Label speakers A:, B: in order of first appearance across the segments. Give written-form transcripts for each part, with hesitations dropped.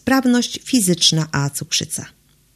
A: sprawność fizyczna a cukrzyca.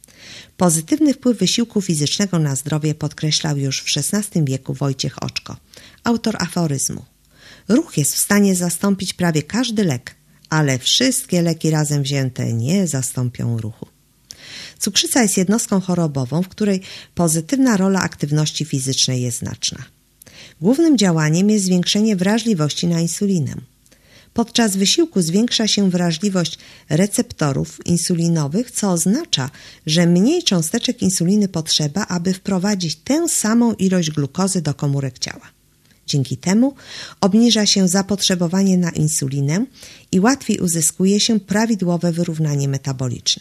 A: Pozytywny wpływ wysiłku fizycznego na zdrowie podkreślał już w XVI wieku Wojciech Oczko, autor aforyzmu. Ruch jest w stanie zastąpić prawie każdy lek, ale wszystkie leki razem wzięte nie zastąpią ruchu. Cukrzyca jest jednostką chorobową, w której pozytywna rola aktywności fizycznej jest znaczna. Głównym działaniem jest zwiększenie wrażliwości na insulinę. Podczas wysiłku zwiększa się wrażliwość receptorów insulinowych, co oznacza, że mniej cząsteczek insuliny potrzeba, aby wprowadzić tę samą ilość glukozy do komórek ciała. Dzięki temu obniża się zapotrzebowanie na insulinę i łatwiej uzyskuje się prawidłowe wyrównanie metaboliczne.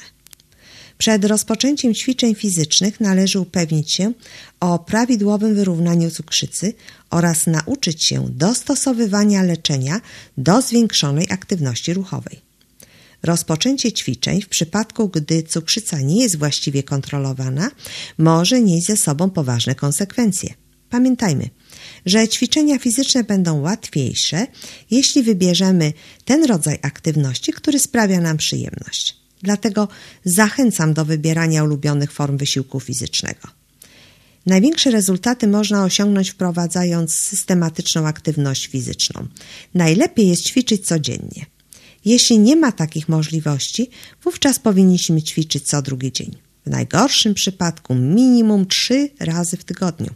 A: Przed rozpoczęciem ćwiczeń fizycznych należy upewnić się o prawidłowym wyrównaniu cukrzycy oraz nauczyć się dostosowywania leczenia do zwiększonej aktywności ruchowej. Rozpoczęcie ćwiczeń w przypadku, gdy cukrzyca nie jest właściwie kontrolowana, może nieść ze sobą poważne konsekwencje. Pamiętajmy, że ćwiczenia fizyczne będą łatwiejsze, jeśli wybierzemy ten rodzaj aktywności, który sprawia nam przyjemność. Dlatego zachęcam do wybierania ulubionych form wysiłku fizycznego. Największe rezultaty można osiągnąć wprowadzając systematyczną aktywność fizyczną. Najlepiej jest ćwiczyć codziennie. Jeśli nie ma takich możliwości, wówczas powinniśmy ćwiczyć co drugi dzień. W najgorszym przypadku minimum 3 razy w tygodniu.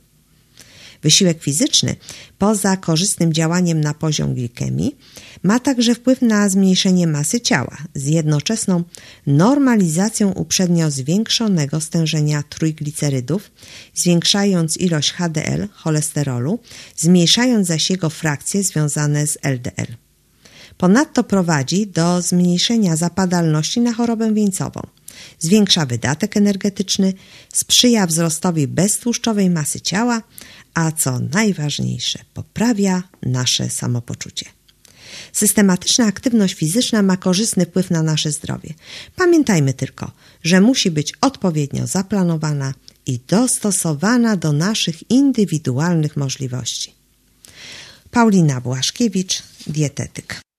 A: Wysiłek fizyczny, poza korzystnym działaniem na poziom glikemii, ma także wpływ na zmniejszenie masy ciała z jednoczesną normalizacją uprzednio zwiększonego stężenia trójglicerydów, zwiększając ilość HDL, cholesterolu, zmniejszając zaś jego frakcje związane z LDL. Ponadto prowadzi do zmniejszenia zapadalności na chorobę wieńcową, zwiększa wydatek energetyczny, sprzyja wzrostowi beztłuszczowej masy ciała, a co najważniejsze, poprawia nasze samopoczucie. Systematyczna aktywność fizyczna ma korzystny wpływ na nasze zdrowie. Pamiętajmy tylko, że musi być odpowiednio zaplanowana i dostosowana do naszych indywidualnych możliwości. Paulina Błaszkiewicz, dietetyk.